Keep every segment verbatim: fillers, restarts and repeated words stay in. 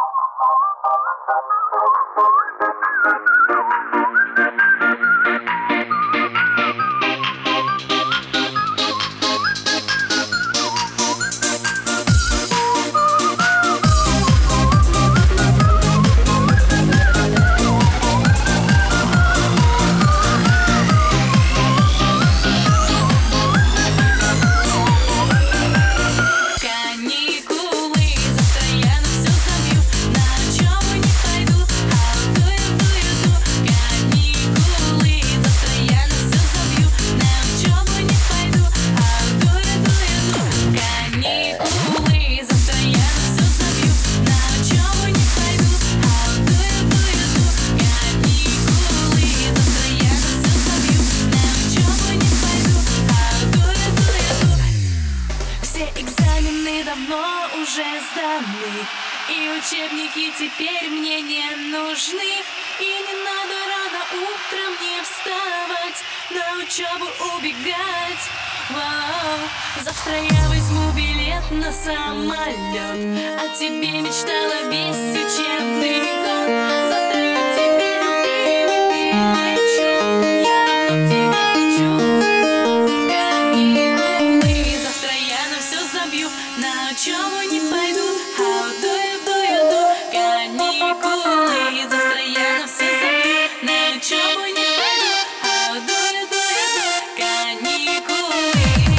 Давно уже сданы, и учебники теперь мне не нужны. И не надо рано утром не вставать, на учебу убегать. Вау. Завтра я возьму билет на самолет, о тебе мечтала весь учебный год. Завтра я тебе любимый перелечу, я давно к тебе лечу. Каникулы, завтра я на все забью, на учебу не пойду. How do you do you do? Каникулы, завтра я на все забью, на учебу не пойду. How do you do you do? Каникулы.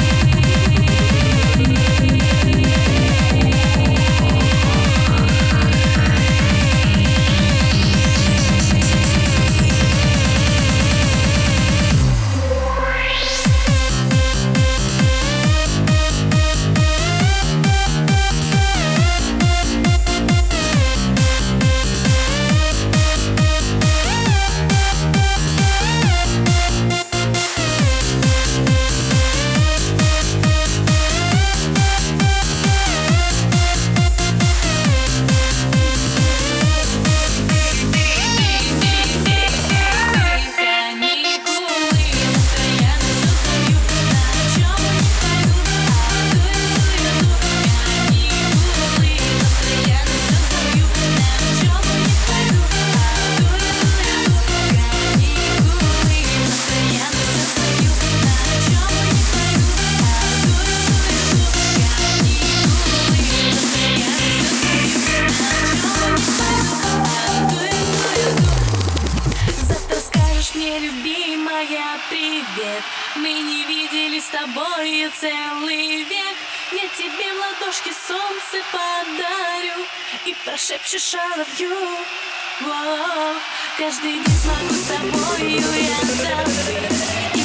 Любимая, привет. Мы не виделись с тобой целый век. Я тебе в ладошки солнце подарю и прошепчешь I love you. Воу. Каждый день смогу с тобою я забыть.